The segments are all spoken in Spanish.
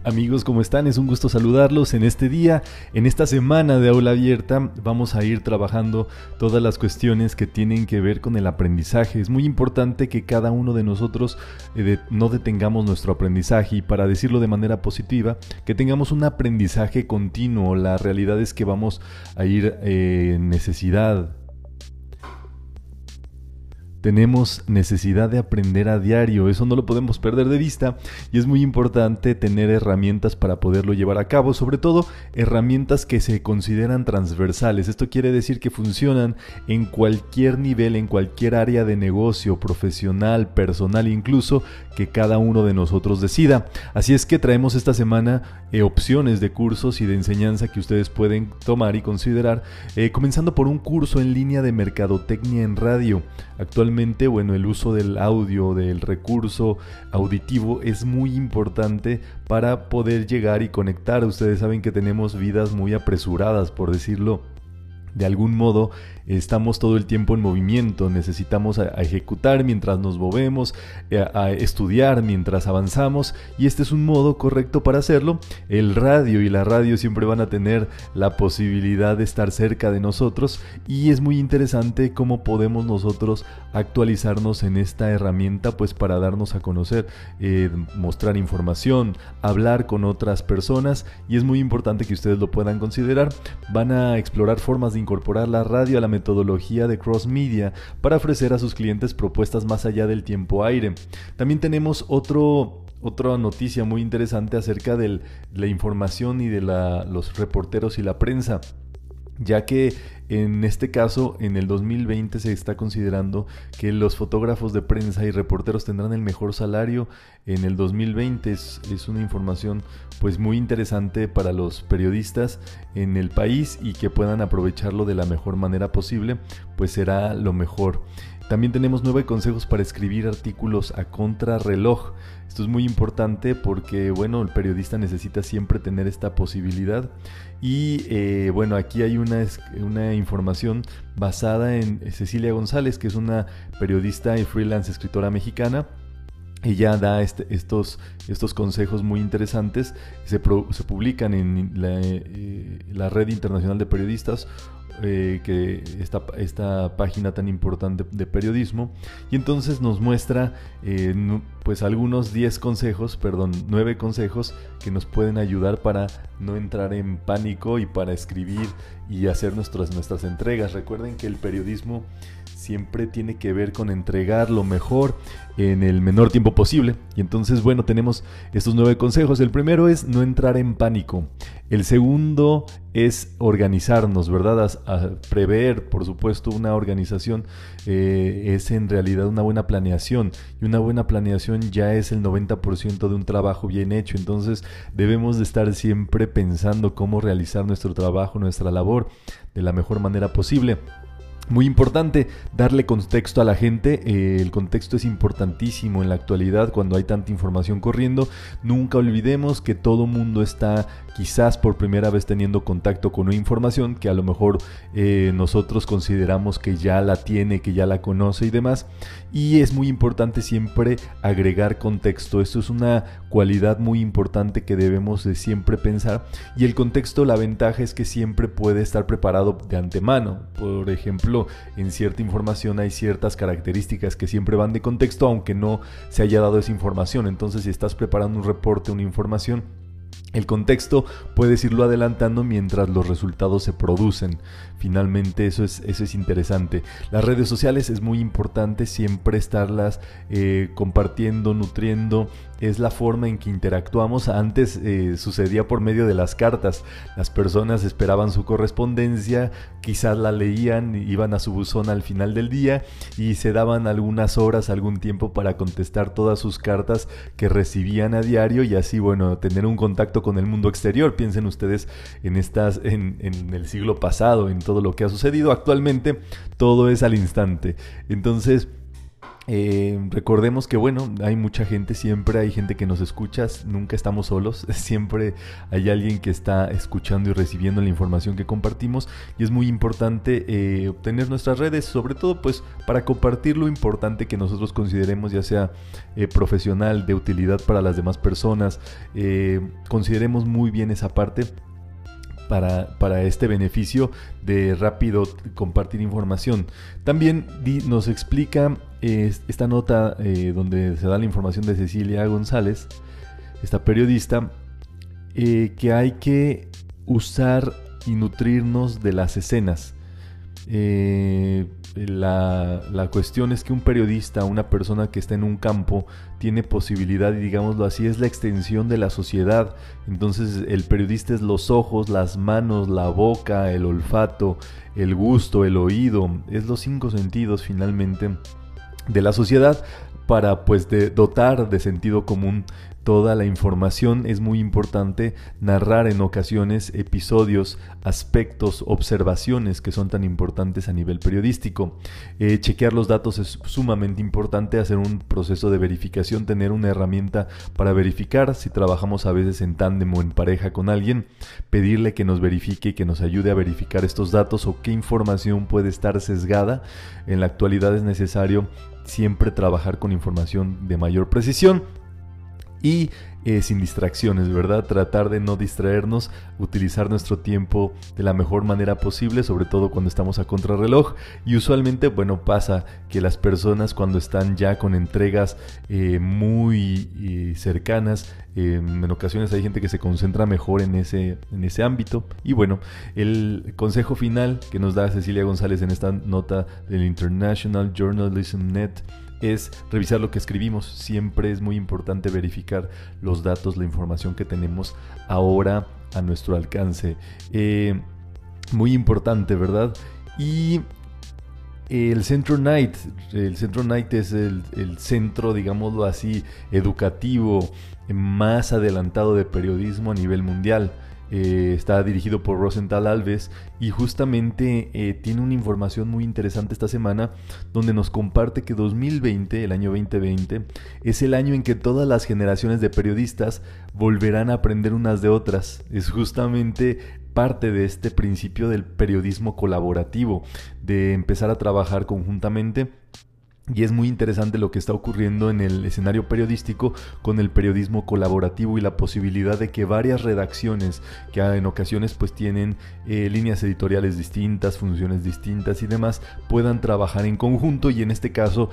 Amigos, ¿cómo están? Es un gusto saludarlos en este día, en esta semana de aula abierta. Vamos a ir trabajando todas las cuestiones que tienen que ver con el aprendizaje. Es muy importante que cada uno de nosotros no detengamos nuestro aprendizaje y, para decirlo de manera positiva, que tengamos un aprendizaje continuo. La realidad es que vamos a ir en necesidad. Tenemos necesidad de aprender a diario, eso no lo podemos perder de vista y es muy importante tener herramientas para poderlo llevar a cabo, sobre todo herramientas que se consideran transversales. Esto quiere decir que funcionan en cualquier nivel, en cualquier área de negocio, profesional, personal, incluso que cada uno de nosotros decida. Así es que traemos esta semana opciones de cursos y de enseñanza que ustedes pueden tomar y considerar, comenzando por un curso en línea de mercadotecnia en radio. Actualmente, el uso del audio, del recurso auditivo es muy importante para poder llegar y conectar. Ustedes saben que tenemos vidas muy apresuradas, por decirlo de algún modo. Estamos todo el tiempo en movimiento, necesitamos a ejecutar mientras nos movemos, a estudiar mientras avanzamos, y este es un modo correcto para hacerlo. El radio y la radio siempre van a tener la posibilidad de estar cerca de nosotros, y es muy interesante cómo podemos nosotros actualizarnos en esta herramienta, pues para darnos a conocer, mostrar información, hablar con otras personas, y es muy importante que ustedes lo puedan considerar. Van a explorar formas de incorporar la radio a la metodología de cross media para ofrecer a sus clientes propuestas más allá del tiempo aire. También tenemos otra noticia muy interesante acerca de la información y de los reporteros y la prensa, ya que en este caso, en el 2020 se está considerando que los fotógrafos de prensa y reporteros tendrán el mejor salario en el 2020. Es una información pues muy interesante para los periodistas en el país, y que puedan aprovecharlo de la mejor manera posible, pues será lo mejor. También tenemos 9 consejos para escribir artículos a contrarreloj. Esto es muy importante porque, el periodista necesita siempre tener esta posibilidad. Y aquí hay una información basada en Cecilia González, que es una periodista y freelance escritora mexicana. Ella da estos consejos muy interesantes. Se publican en la Red Internacional de Periodistas, que esta página tan importante de periodismo, y entonces nos muestra pues algunos 9 consejos que nos pueden ayudar para no entrar en pánico y para escribir y hacer nuestras entregas. Recuerden que el periodismo siempre tiene que ver con entregar lo mejor en el menor tiempo posible. Y entonces, tenemos estos 9 consejos. El primero es no entrar en pánico. El segundo es organizarnos, ¿verdad? A prever, por supuesto, una organización es en realidad una buena planeación. Y una buena planeación ya es el 90% de un trabajo bien hecho. Entonces, debemos de estar siempre pensando cómo realizar nuestro trabajo, nuestra labor, de la mejor manera posible. Muy importante darle contexto a la gente. El contexto es importantísimo en la actualidad cuando hay tanta información corriendo. Nunca olvidemos que todo mundo está quizás por primera vez teniendo contacto con una información que a lo mejor nosotros consideramos que ya la tiene, que ya la conoce y demás. Y es muy importante siempre agregar contexto. Esto es una cualidad muy importante que debemos de siempre pensar. Y el contexto, la ventaja es que siempre puede estar preparado de antemano. Por ejemplo, en cierta información hay ciertas características que siempre van de contexto, aunque no se haya dado esa información. Entonces, si estás preparando un reporte, una información, el contexto puedes irlo adelantando mientras los resultados se producen. Finalmente, eso es interesante. Las redes sociales es muy importante siempre estarlas compartiendo, nutriendo. Es la forma en que interactuamos. Antes sucedía por medio de las cartas. Las personas esperaban su correspondencia, quizás la leían, iban a su buzón al final del día y se daban algunas horas, algún tiempo para contestar todas sus cartas que recibían a diario, y así, tener un contacto con el mundo exterior. Piensen ustedes en el siglo pasado, en todo lo que ha sucedido. Actualmente todo es al instante. Entonces, Recordemos que bueno, hay mucha gente, siempre hay gente que nos escucha, nunca estamos solos, siempre hay alguien que está escuchando y recibiendo la información que compartimos, y es muy importante obtener nuestras redes, sobre todo pues para compartir lo importante que nosotros consideremos, ya sea profesional, de utilidad para las demás personas. Consideremos muy bien esa parte para este beneficio de rápido compartir información. También nos explica esta nota donde se da la información de Cecilia González, esta periodista, que hay que usar y nutrirnos de las escenas. La cuestión es que un periodista, una persona que está en un campo, tiene posibilidad, y digámoslo así, es la extensión de la sociedad. Entonces el periodista es los ojos, las manos, la boca, el olfato, el gusto, el oído, es los 5 sentidos finalmente de la sociedad, para pues dotar de sentido común toda la información. Es muy importante narrar en ocasiones episodios, aspectos, observaciones que son tan importantes a nivel periodístico. Chequear los datos es sumamente importante, hacer un proceso de verificación, tener una herramienta para verificar. Si trabajamos a veces en tándem o en pareja con alguien, pedirle que nos verifique y que nos ayude a verificar estos datos o qué información puede estar sesgada. En la actualidad es necesario siempre trabajar con información de mayor precisión y sin distracciones, ¿verdad? Tratar de no distraernos, utilizar nuestro tiempo de la mejor manera posible, sobre todo cuando estamos a contrarreloj. Y usualmente, bueno, pasa que las personas, cuando están ya con entregas muy cercanas, en ocasiones hay gente que se concentra mejor en ese ámbito. Y bueno, el consejo final que nos da Cecilia González en esta nota del International Journalism Net es revisar lo que escribimos. Siempre es muy importante verificar los datos, la información que tenemos ahora a nuestro alcance. Muy importante, ¿verdad? Y el Centro Knight es el centro, digámoslo así, educativo más adelantado de periodismo a nivel mundial. Está dirigido por Rosenthal Alves, y justamente tiene una información muy interesante esta semana, donde nos comparte que 2020, el año 2020, es el año en que todas las generaciones de periodistas volverán a aprender unas de otras. Es justamente parte de este principio del periodismo colaborativo, de empezar a trabajar conjuntamente. Y es muy interesante lo que está ocurriendo en el escenario periodístico con el periodismo colaborativo y la posibilidad de que varias redacciones, que en ocasiones pues tienen líneas editoriales distintas, funciones distintas y demás, puedan trabajar en conjunto y en este caso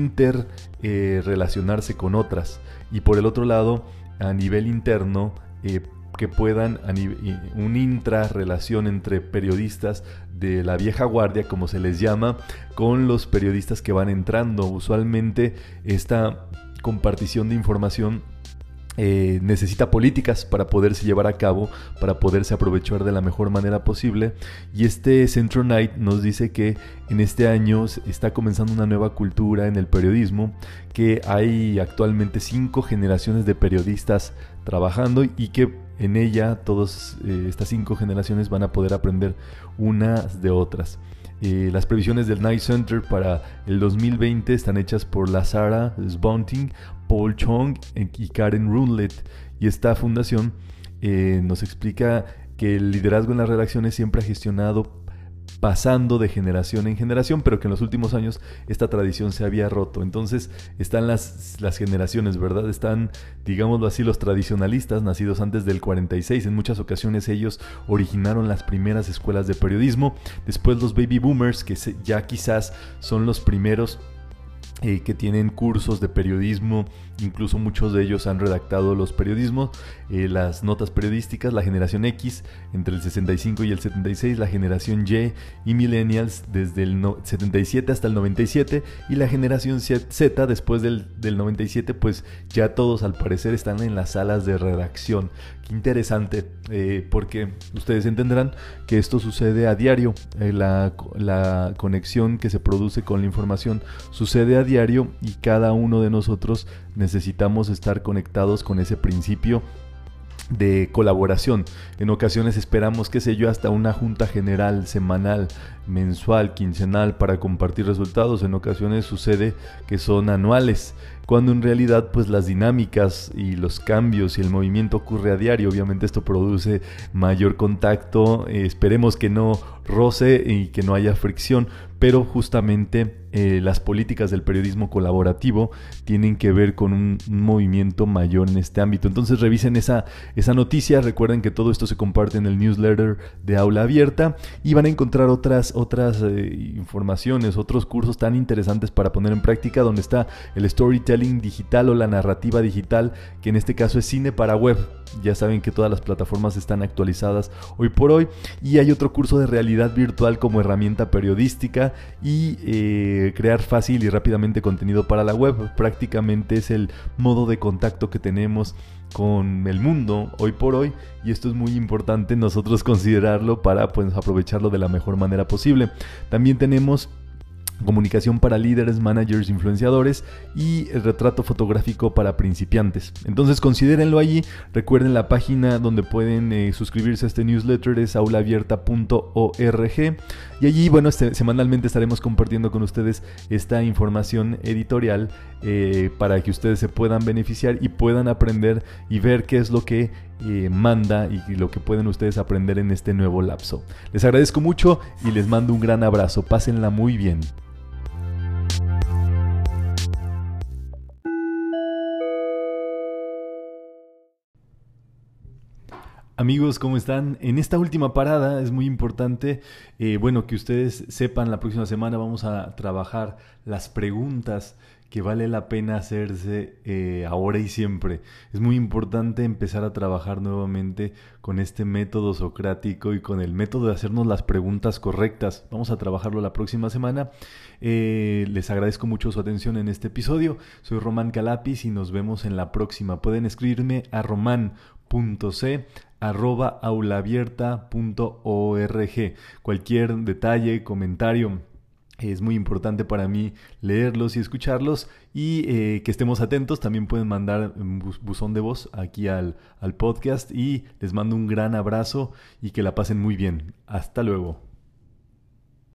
relacionarse con otras. Y por el otro lado, a nivel interno, que puedan un intrarrelación entre periodistas de la vieja guardia, como se les llama, con los periodistas que van entrando. Usualmente esta compartición de información necesita políticas para poderse llevar a cabo, para poderse aprovechar de la mejor manera posible. Y este Centro Knight nos dice que en este año está comenzando una nueva cultura en el periodismo, que hay actualmente 5 generaciones de periodistas trabajando y que en ella todas estas 5 generaciones van a poder aprender unas de otras. Las previsiones del Knight Center para el 2020 están hechas por Lazara Sbonting, Paul Chong y Karen Runlet. Y esta fundación nos explica que el liderazgo en las redacciones siempre ha gestionado pasando de generación en generación, pero que en los últimos años esta tradición se había roto. Entonces están las generaciones, ¿verdad? Están, digámoslo así, los tradicionalistas nacidos antes del 46. En muchas ocasiones ellos originaron las primeras escuelas de periodismo. Después los baby boomers, que ya quizás son los primeros que tienen cursos de periodismo, incluso muchos de ellos han redactado los periodismos, las notas periodísticas. La generación X entre el 65 y el 76, la generación Y y millennials desde el 77 hasta el 97, y la generación Z después del 97, pues ya todos al parecer están en las salas de redacción. Qué interesante, porque ustedes entenderán que esto sucede a diario. La conexión que se produce con la información sucede a diario, y cada uno de nosotros necesitamos estar conectados con ese principio de colaboración. En ocasiones esperamos, qué sé yo, hasta una junta general semanal, mensual, quincenal para compartir resultados. En ocasiones sucede que son anuales, cuando en realidad pues las dinámicas y los cambios y el movimiento ocurre a diario. Obviamente esto produce mayor contacto, esperemos que no roce y que no haya fricción, pero justamente las políticas del periodismo colaborativo tienen que ver con un movimiento mayor en este ámbito. Entonces revisen esa noticia, recuerden que todo esto se comparte en el newsletter de Aula Abierta y van a encontrar otras informaciones, otros cursos tan interesantes para poner en práctica, donde está el storytelling digital o la narrativa digital, que en este caso es cine para web. Ya saben que todas las plataformas están actualizadas hoy por hoy, y hay otro curso de realidad virtual como herramienta periodística y crear fácil y rápidamente contenido para la web. Prácticamente es el modo de contacto que tenemos con el mundo hoy por hoy, y esto es muy importante nosotros considerarlo para pues aprovecharlo de la mejor manera posible. También tenemos comunicación para líderes, managers, influenciadores y el retrato fotográfico para principiantes. Entonces considérenlo allí. Recuerden, la página donde pueden suscribirse a este newsletter es aulaabierta.org, y allí, bueno, semanalmente estaremos compartiendo con ustedes esta información editorial para que ustedes se puedan beneficiar y puedan aprender y ver qué es lo que manda y lo que pueden ustedes aprender en este nuevo lapso. Les agradezco mucho y les mando un gran abrazo. Pásenla muy bien. Amigos, ¿cómo están? En esta última parada es muy importante, que ustedes sepan, la próxima semana vamos a trabajar las preguntas que vale la pena hacerse ahora y siempre. Es muy importante empezar a trabajar nuevamente con este método socrático y con el método de hacernos las preguntas correctas. Vamos a trabajarlo la próxima semana. Les agradezco mucho su atención en este episodio. Soy Román Calapis y nos vemos en la próxima. Pueden escribirme a roman.c@aulaabierta.org. Cualquier detalle, comentario, es muy importante para mí leerlos y escucharlos, y que estemos atentos. También pueden mandar un buzón de voz aquí al podcast, y les mando un gran abrazo y que la pasen muy bien. Hasta luego.